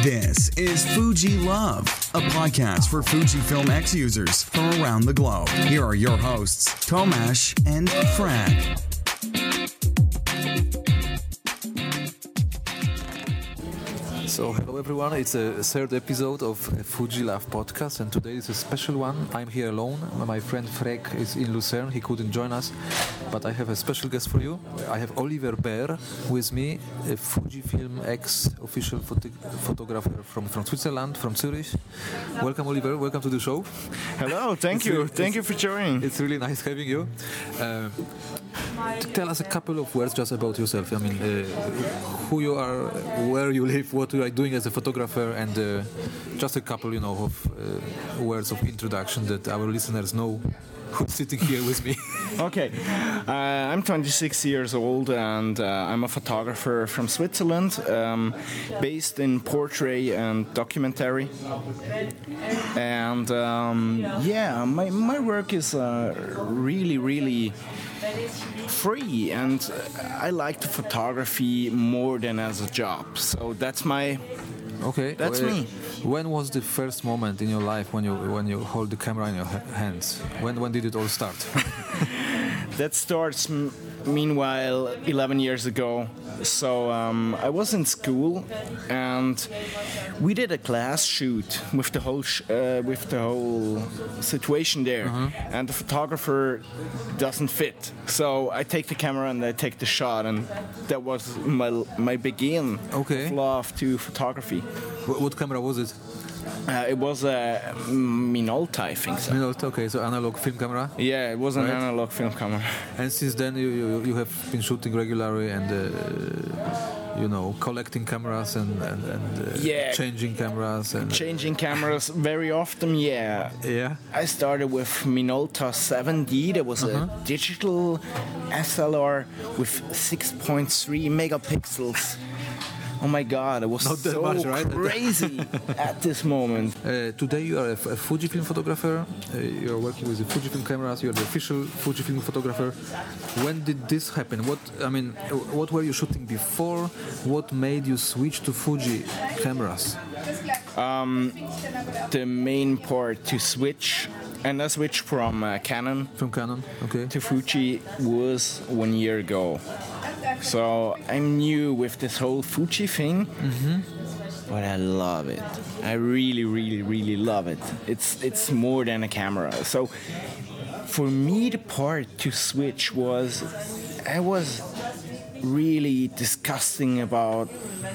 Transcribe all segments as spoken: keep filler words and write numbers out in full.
This is Fuji Love, a podcast for Fujifilm X users from around the globe. Here are your hosts, Tomasz and Frank. So, hello everyone, it's a third episode of Fuji Love podcast, and today is a special one. I'm here alone. My friend Frank is in Lucerne, he couldn't join us, but I have a special guest for you. I have Oliver Baer with me, a Fujifilm X official photo- photographer from, from Switzerland, from Zurich. Welcome Oliver, welcome to the show. Hello, thank It's you, really- thank you for joining. It's really nice having you. Uh, to tell us a couple of words just about yourself. I mean, uh, who you are, where you live, what you are doing as a photographer, and uh, just a couple, you know, of uh, words of introduction that our listeners know who's sitting here with me. Okay, uh, I'm twenty-six years old and uh, I'm a photographer from Switzerland, um, based in portrait and documentary. And um, yeah, my, my work is uh, really, really free, and I like the photography more than as a job. So that's my Okay, That's uh, me. When was the first moment in your life when you when you hold the camera in your ha- hands? When when did it all start? That starts, m- meanwhile, eleven years ago. So um, I was in school, and we did a class shoot with the whole sh- uh, with the whole situation there, and the photographer doesn't fit. So I take the camera and I take the shot, and that was my my begin Okay. of love to photography. Wh- what camera was it? Uh, it was a Minolta, I think so. Minolta, okay, so analog film camera. Yeah, it was an Right. analog film camera. And since then, you, you, you have been shooting regularly and, uh, you know, collecting cameras and, and, and uh, Yeah. changing cameras. and Changing cameras very often, yeah. Yeah. I started with Minolta seven D. That was Uh-huh. a digital S L R with six point three megapixels. Oh my god, it was Not that so much, right? crazy at this moment. Uh, today you are a, f- a Fujifilm photographer. Uh, you are working with the Fujifilm cameras. You are the official Fujifilm photographer. When did this happen? What I mean, uh, what were you shooting before? What made you switch to Fuji cameras? The main part to switch, and I switched from uh, Canon From Canon, okay. to Fuji was one year ago. So I'm new with this whole Fuji thing, but I love it. I really, really, really love it. It's it's more than a camera. So for me, the part to switch was I was really disgusting about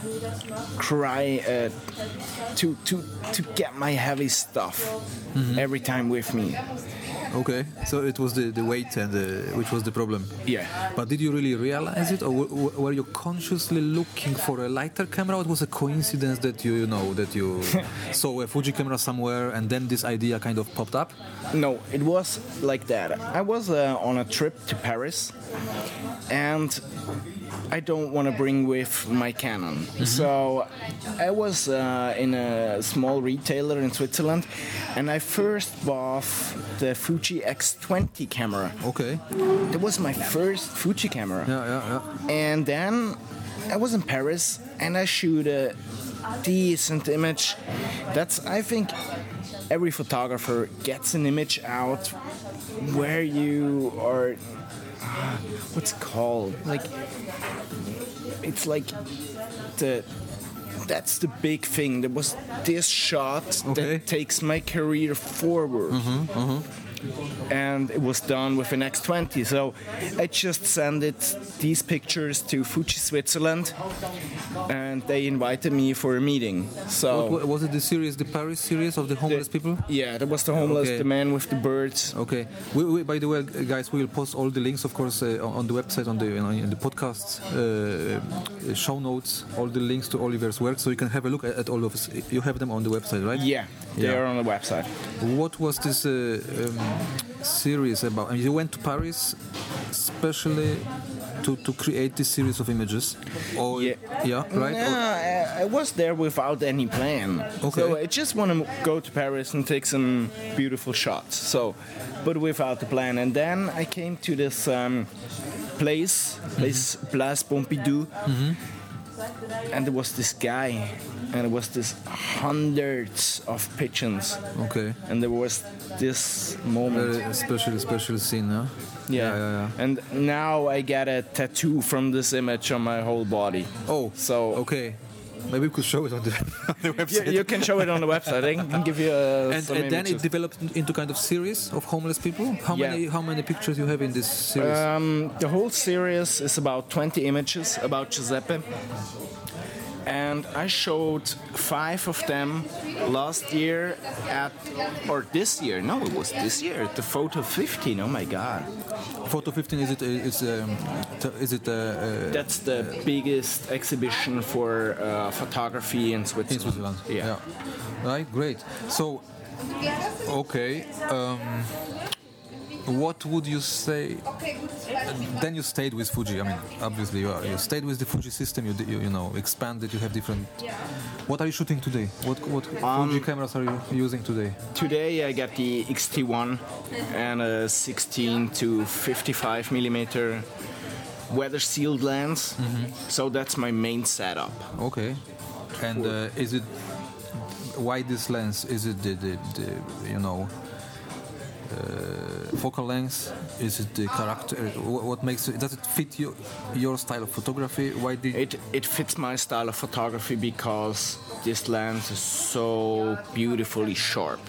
cry uh, to to to get my heavy stuff every time with me. Okay, so it was the, the weight and the, which was the problem. Yeah. But did you really realize it, or w- w- were you consciously looking for a lighter camera? Or it was a coincidence that you, you know that you saw a Fuji camera somewhere and then this idea kind of popped up? No, it was like that. I was uh, on a trip to Paris, and I don't want to bring with my Canon. So I was uh, in a small retailer in Switzerland, and I first bought the Fuji X twenty camera. Okay. That was my first Fuji camera. Yeah, yeah, yeah. And then I was in Paris, and I shoot a decent image. That's, I think, every photographer gets an image out where you are, what's it called? Like, it's like the, that's the big thing. There was this shot Okay. that takes my career forward. And it was done with an X twenty. So I just sent it these pictures to Fuji Switzerland, and they invited me for a meeting. So What, was it the series, the Paris series of the homeless people? yeah, that was the homeless, Okay. the man with the birds. Okay. We, we, by the way, guys, we will post all the links, of course, uh, on, on the website, on the you know, in the podcast uh, show notes, all the links to Oliver's work, so you can have a look at, at all of us. You have them on the website, right? Yeah, they Yeah. are on the website. What was this uh, um, series about? I mean, you went to Paris especially to, to create this series of images? Or, Yeah. yeah, right? No, I, I was there without any plan. Okay. So I just want to go to Paris and take some beautiful shots. So, but without the plan. And then I came to this um, place, place Place Pompidou. and there was this guy, and it was this hundreds of pigeons, Okay. and there was this moment. Very special, special scene, huh? Yeah. yeah, yeah. And now I get a tattoo from this image on my whole body. Oh, So okay. Maybe we could show it on the, on the you, website. you can show it on the website. I can give you uh, and some and then it images. developed into kind of series of homeless people. How Yeah. many how many pictures you have in this series? Um, the whole series is about twenty images about Giuseppe. And I showed five of them last year at, or this year, no, it was this year, at the Photo fifteen, oh my god. Photo fifteen, is it uh, is um, t- is it uh, uh, That's the biggest exhibition for uh, photography in in Switzerland. Switzerland? Yeah. Right, great. So, okay. Um, what would you say? Then you stayed with Fuji. I mean, obviously you, are, you stayed with the Fuji system. You, di- you you know expanded. You have different. What are you shooting today? What what Fuji cameras are you using today? Today I got the X T one and a sixteen to fifty-five millimeter weather sealed lens. So that's my main setup. Okay. And uh, is it why this lens? Is it the, the, the you know uh, focal length? Is it the character? What, what makes it? Does it fit your your style of photography? Why did It it fits my style of photography because this lens is so beautifully sharp.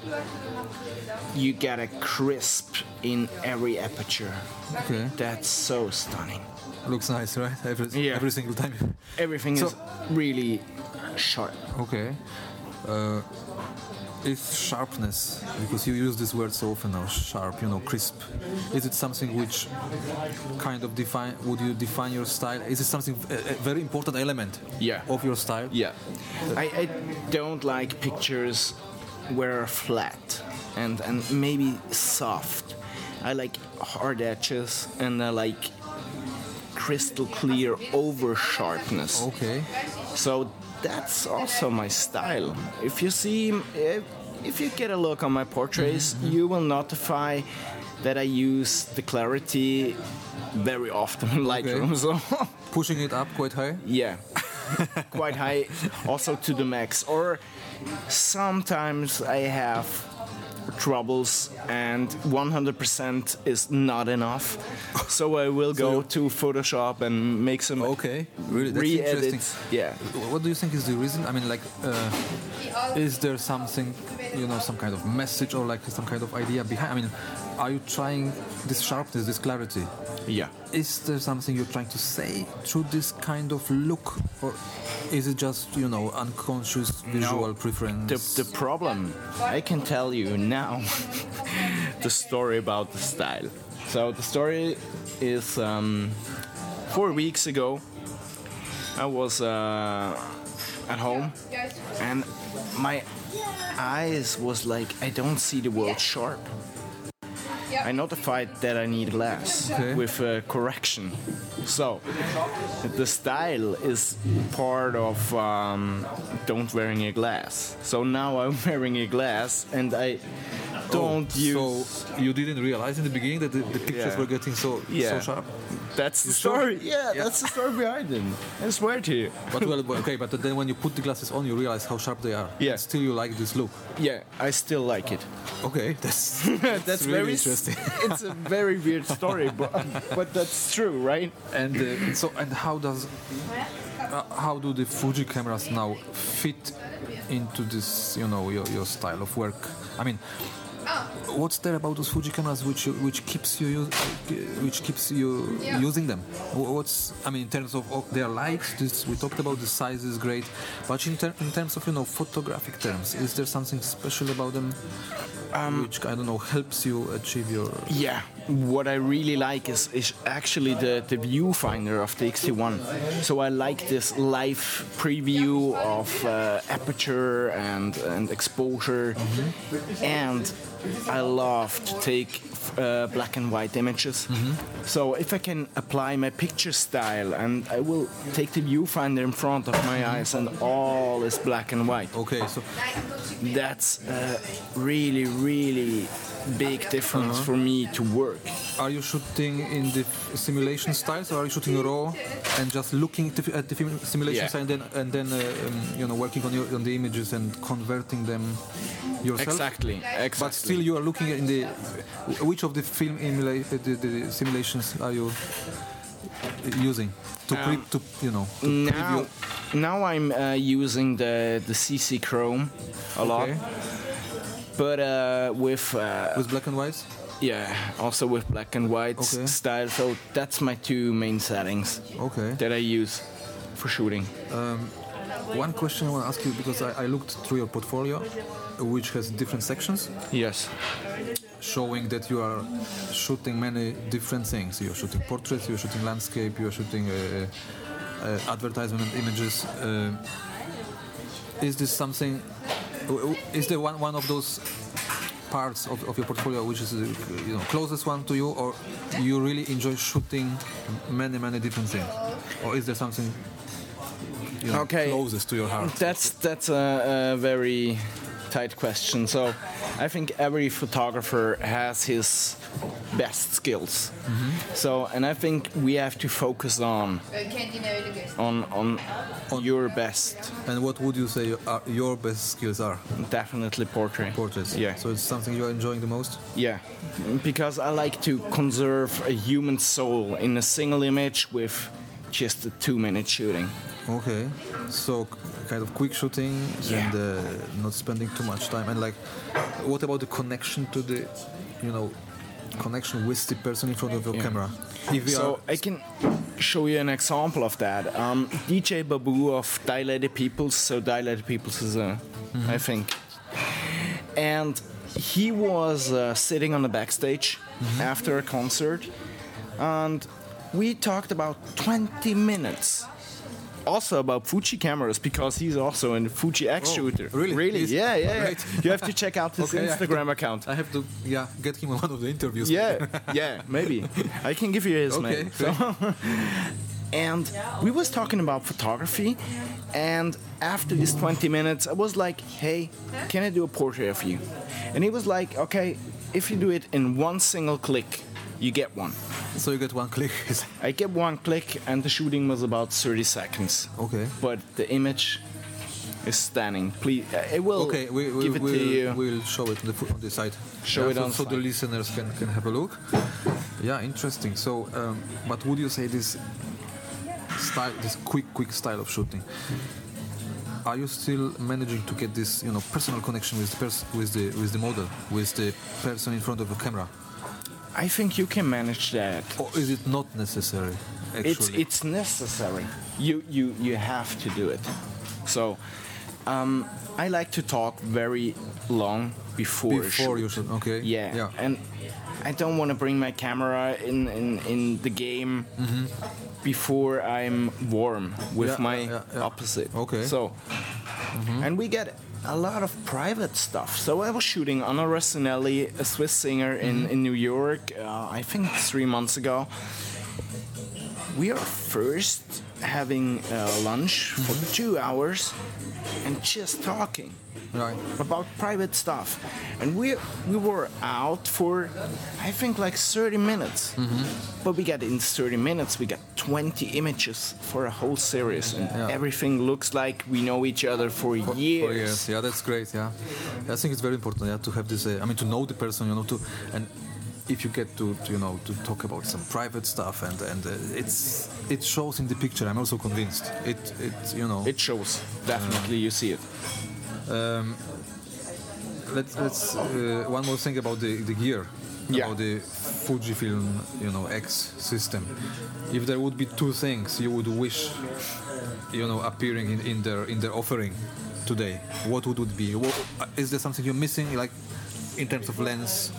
You get a crisp in every aperture. Okay. That's so stunning. Looks nice, right? Every, Yeah. every single time. Everything So- is really sharp. Okay. Uh, is sharpness, because you use this word so often now, sharp, you know, crisp. Is it something which kind of define? Would you define your style? Is it something a, a very important element? Yeah. Of your style? Yeah. I, I don't like pictures where are flat and, and maybe soft. I like hard edges and I like crystal clear over sharpness. Okay. So that's also my style. If you see, if, if you get a look on my portraits, you will notify that I use the clarity very often in Lightroom. So Pushing it up quite high. yeah, quite high, also to the max. Or sometimes I have troubles and one hundred percent is not enough, so I will go to Photoshop and make some Okay. Really, that's re-edits. interesting. Yeah. What do you think is the reason? I mean, like, uh, is there something, you know, some kind of message or like some kind of idea behind? I mean, are you trying this sharpness, this clarity? Yeah. Is there something you're trying to say through this kind of look, or is it just, you know, unconscious visual preference? The, the problem, I can tell you now, the story about the style. So the story is um, four weeks ago, I was uh, at home and my eyes was like, I don't see the world sharp. I notified that I need glass Okay. with uh, correction. So the style is part of um, don't wearing a glass. So now I'm wearing a glass and I don't Oh, use. So you didn't realize in the beginning that the, the pictures Yeah. were getting so Yeah. so sharp. That's the sure? story. Yeah, Yeah. that's the story behind it. I swear to you. But well, well, okay. But then when you put the glasses on, you realize how sharp they are. Yeah. And still, you like this look. Yeah, I still like it. Okay, that's That's really very interesting. It's a very weird story, but, but that's true, right? And uh, so, and how does uh, how do the Fuji cameras now fit into this, you know, your, your style of work? I mean, what's there about those Fuji cameras which you- which keeps you use, which keeps you using them? Wh- What's I mean in terms of, of their lights? This we talked about. The size is great, but in, ter- in terms of, you know, photographic terms, is there something special about them which, I don't know, helps you achieve your? Yeah, what I really like is, is actually the, the viewfinder of the X T one. So I like this live preview of uh, aperture and, and exposure. And I love to take uh, black and white images. So if I can apply my picture style and I will take the viewfinder in front of my eyes and all is black and white. Okay, so That's a really, really big difference for me to work. are you shooting in the f- simulation styles, or are you shooting raw and just looking to, at the film simulation Yeah. style and then and then uh, um, you know working on your on the images and converting them yourself? Exactly. Exactly. But still, you are looking in the which of the film emula- uh, the, the simulations are you using to pre- Um, to you know to now, preview? now I'm uh, using the the C C Chrome a lot, Okay. but uh, with uh, With black and white? yeah, also with black and white s- Okay. style. So that's my two main settings Okay. that I use for shooting. One question I want to ask you, because I, I looked through your portfolio, which has different sections, Yes. showing that you are shooting many different things. You're shooting portraits, you're shooting landscape, you're shooting uh, uh, advertisement and images. Uh, is this something? w- w- Is there one, one of those parts of, of your portfolio which is uh, you know closest one to you, or you really enjoy shooting many many different things, or is there something you know, Okay. closest to your heart? That's that's a, a very tight question. So I think every photographer has his best skills. So and I think we have to focus on on on, on your best. And what would you say are your best skills are? Definitely portrait. Portraits. Yeah. So it's something you're enjoying the most? Yeah, because I like to conserve a human soul in a single image with just a two-minute shooting. Okay. So k- kind of quick shooting Yeah. and uh, not spending too much time. And like, what about the connection to the, you know, connection with the person in front of your Yeah. camera? If we So are, I can show you an example of that. Um, D J Babu of Dilated Peoples. So Dilated Peoples is a, I think, and he was uh, sitting on the backstage after a concert, and we talked about twenty minutes. Also about Fuji cameras, because he's also a Fuji X Oh, shooter. really? Really? He's- Yeah, yeah, yeah. Great. You have to check out his Okay, I have to- Instagram account. I have to, yeah, get him on one of the interviews. Yeah, yeah, maybe. I can give you his Okay, name. So, and we was talking about photography, and after these twenty minutes, I was like, "Hey, can I do a portrait of you?" And he was like, "Okay, if you do it in one single click, you get one." So you get one click. I get one click, and the shooting was about thirty seconds. Okay. But the image is stunning. Please, uh, it will Okay, we, we, give it we'll, to you. we'll show it on the, fo- on the site. Show it so, on so the site. listeners can, can have a look. Yeah, interesting. So, um, but would you say this style, this quick, quick style of shooting, are you still managing to get this, you know, personal connection with the pers- with the with the model, with the person in front of the camera, I think you can manage that. or is it not necessary? Actually, It's it's necessary. You you you have to do it. So, um, I like to talk very long before. a before shoot. you shoot. Okay. Yeah. Yeah. And I don't want to bring my camera in in, in the game before I'm warm with Mm-hmm. Yeah, my yeah, yeah. opposite. Okay. Mm-hmm. So, and we get a lot of private stuff. So I was shooting Anna Rossinelli, a Swiss singer in, Mm-hmm. in New York, uh, I think three months ago. We are first having uh, lunch for Mm-hmm. two hours and just talking Right. about private stuff. And we we were out for, I think, like thirty minutes. Mm-hmm. But we got in thirty minutes, we got twenty images for a whole series. And Yeah. everything looks like we know each other for, For- years. For years. Yeah, that's great. Yeah, I think it's very important. Yeah, to have this. Uh, I mean, to know the person. You know, to and if you get to, to you know to talk about some private stuff and and uh, it's it shows in the picture. I'm also convinced. It it you know. It shows. Definitely, you see it. Um, let's let's uh, one more thing about the, the gear, Yeah. about the Fujifilm, you know, X system. If there would be two things you would wish, you know, appearing in, in their in their offering today, what would it be? What, is there something you're missing, like in terms of lens,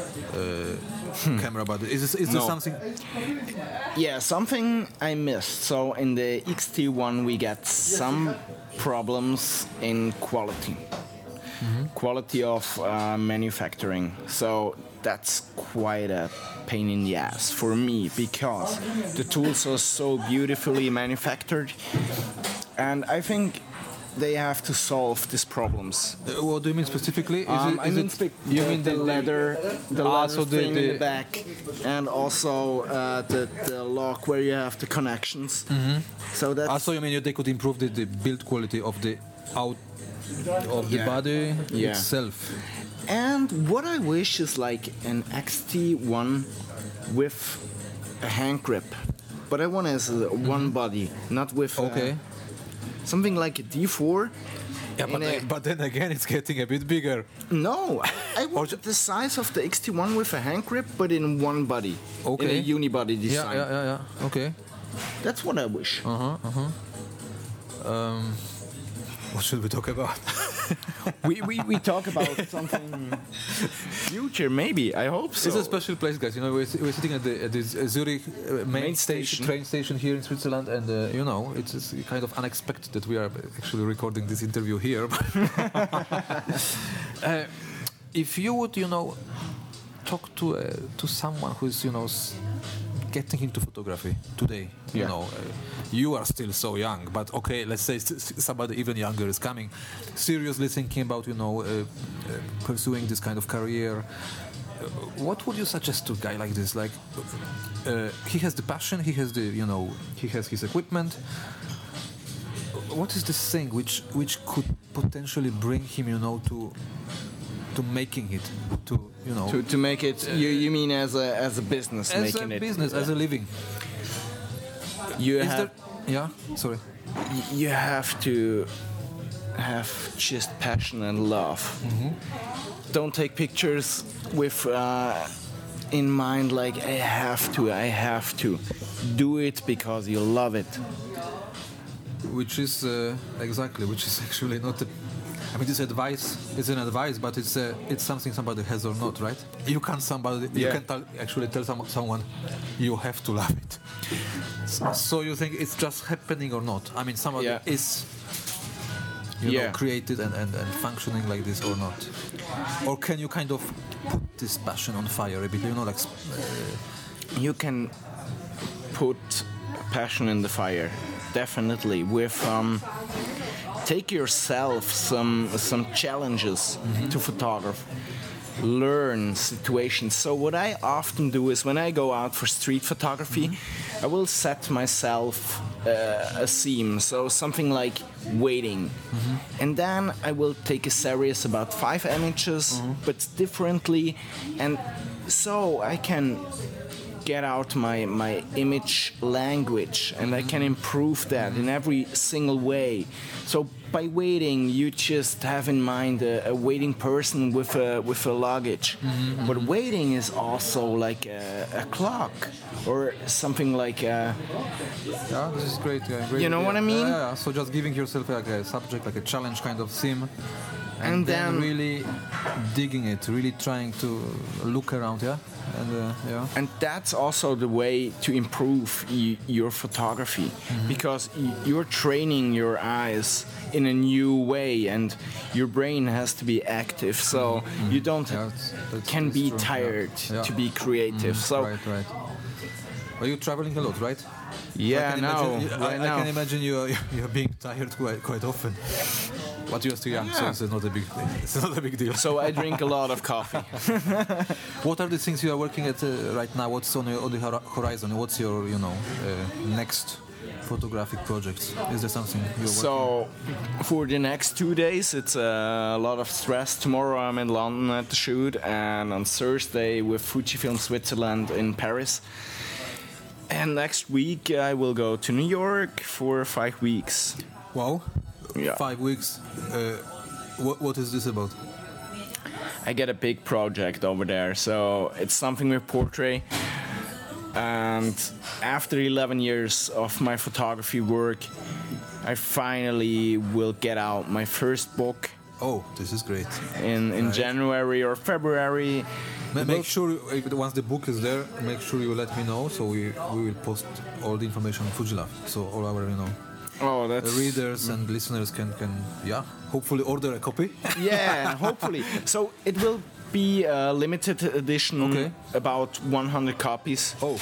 uh, camera? But is this, is there No. something? Yeah, something I missed. So in the X T one, we get some problems in quality, quality of uh, manufacturing. So that's quite a pain in the ass for me, because the tools are so beautifully manufactured, and I think they have to solve these problems. Uh, what do you mean specifically? Is Um, it, I is mean, it, spe- you the, mean the leather, the Ah, leather so the- thing in the- the back, and also uh, the the lock where you have the connections. So that's Ah, so you mean they could improve the, the build quality of the out of the Yeah. body Yeah. itself? And what I wish is like an X T one with a hand grip, but I want it as a one body, not with uh, Okay. something like a D four. Yeah, but, in a- but then again, it's getting a bit bigger. No, I want the size of the X T one with a hand grip, but in one body, Okay. in a unibody Yeah, design. yeah, yeah, yeah. Okay. That's what I wish. Uh huh. Uh huh. Um, what should we talk about? we, we, we talk about something future, maybe. I hope so. It's a special place, guys. You know, we're, we're sitting at the at this uh, Zurich uh, main, Main station, station. train station here in Switzerland, and uh, you know, it's, it's kind of unexpected that we are actually recording this interview here. uh, if you would, you know, talk to uh, to someone who's, you know, s- getting into photography today, you Yeah. know, uh, you are still so young, but okay, let's say s- s- somebody even younger is coming, seriously thinking about, you know, uh, uh, pursuing this kind of career. Uh, what would you suggest to a guy like this? Like, uh, he has the passion, he has the, you know, he has his equipment. What is this thing which which could potentially bring him, you know, to to making it, to you know, to, to make it, you, you mean as a as a business as making a it? business, as a living? You Is have there? Yeah. Sorry. y- you have to have just passion and love. Don't take pictures with uh, in mind like I have to, I have to. Do it because you love it. Which is uh, exactly, which is actually not. A, I mean, this advice is an advice, but it's uh, it's something somebody has or not, right? You can't somebody you Yeah. can tell, actually tell some, someone you have to love it. So, so you think it's just happening or not? I mean, somebody Yeah. is you Yeah. know created and, and, and functioning like this or not? Or can you kind of put this passion on fire a bit? You know, like uh, You can put passion in the fire, definitely. With um, take yourself some some challenges to photograph. Learn situations. So what I often do is when I go out for street photography, I will set myself uh, a theme, so something like waiting, and then I will take a series about five images, but differently, and so I can get out my, my image language and I can improve that in every single way. So by waiting, you just have in mind a, a waiting person with a with a luggage. Mm-hmm. But waiting is also like a, a clock or something like a, yeah, this is great. Yeah, great You know idea. what I mean? Yeah, yeah. So just giving yourself like a subject, like a challenge kind of theme, and, And then, then- really digging it, really trying to look around. Yeah, and uh, yeah. and that's also the way to improve y- your photography, because y- you're training your eyes in a new way and your brain has to be active, so you don't Yeah, it's- that's- can that's be true. tired Yeah. Yeah. to be creative. So Right, right. Are you traveling a lot, right? yeah, I can now imagine, right I, I now can imagine you are, you're being tired quite quite often. But you're still young, so Yeah. it's not a big it's not a big deal. so I drink a lot of coffee. What are the things you are working at uh, right now? What's on, your, on the hor- horizon? What's your, you know, uh, next photographic projects? Is there something you're working So for the next two days, it's a lot of stress. Tomorrow I'm in London at the shoot, and on Thursday with Fujifilm Switzerland in Paris. And next week I will go to New York for five weeks. Wow. Yeah. Five weeks. Uh, what, what is this about? I get a big project over there, so it's something with portrait. And after eleven years of my photography work, I finally will get out my first book Oh, this is great. in, in Right. January or February. Ma- It Make will- sure if, once the book is there, make sure you let me know, so we we will post all the information on Fujilab, so all our you know Oh, the that's readers and listeners can can yeah hopefully order a copy. yeah, hopefully. So it will be a limited edition, Okay. about one hundred copies. Oh,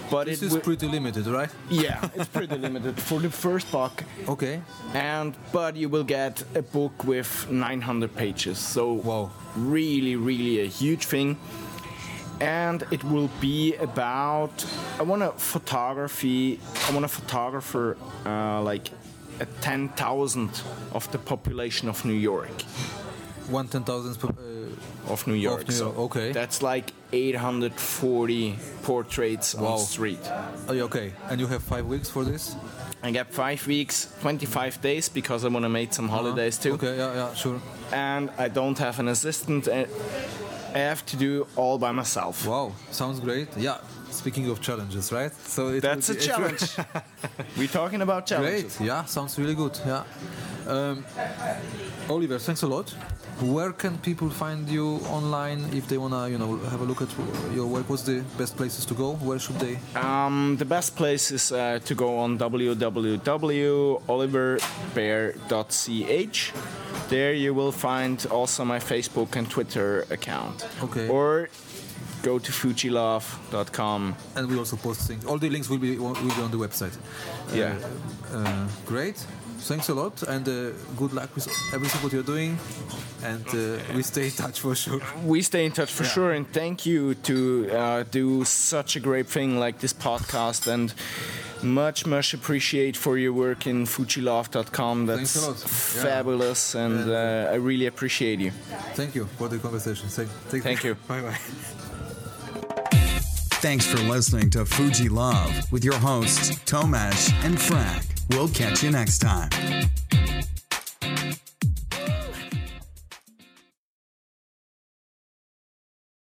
But This it is wi- pretty limited, right? yeah, it's pretty limited for the first buck. Okay. And but you will get a book with nine hundred pages. So Wow. really, really a huge thing. And it will be about I want a photography. I want a photographer uh, like a ten thousand of the population of New York. One ten thousand. Uh, Of New York. New York, So okay. That's like eight hundred forty portraits Wow. on the street. oh, yeah, okay. And you have five weeks for this? I get five weeks, twenty-five days because I want to make some holidays too. Okay, yeah, yeah, sure. And I don't have an assistant. uh, I have to do all by myself. Wow, sounds great. Yeah. Speaking of challenges, right? So it That's a will be- challenge. We're talking about challenges. Great. Yeah, sounds really good. Yeah. Um, Oliver, thanks a lot. Where can people find you online if they wanna, you know, have a look at your work? What's the best places to go? Where should they? Um, the best place is uh, to go on w w w dot oliver bear dot c h. There you will find also my Facebook and Twitter account. Okay. Or go to fujilove dot com. And we also post things. All the links will be will be on the website. Yeah. Uh, uh, great. Thanks a lot, and uh, good luck with everything what you're doing. And uh, we stay in touch for sure. We stay in touch for sure, and thank you to uh, do such a great thing like this podcast, and much, much appreciate for your work in fujilove dot com. That's Thanks a lot. Yeah. fabulous, and uh, I really appreciate you. Thank you for the conversation. Thank, take Thank care. you. Bye bye. Thanks for listening to Fuji Love with your hosts, Tomasz and Frank. We'll catch you next time.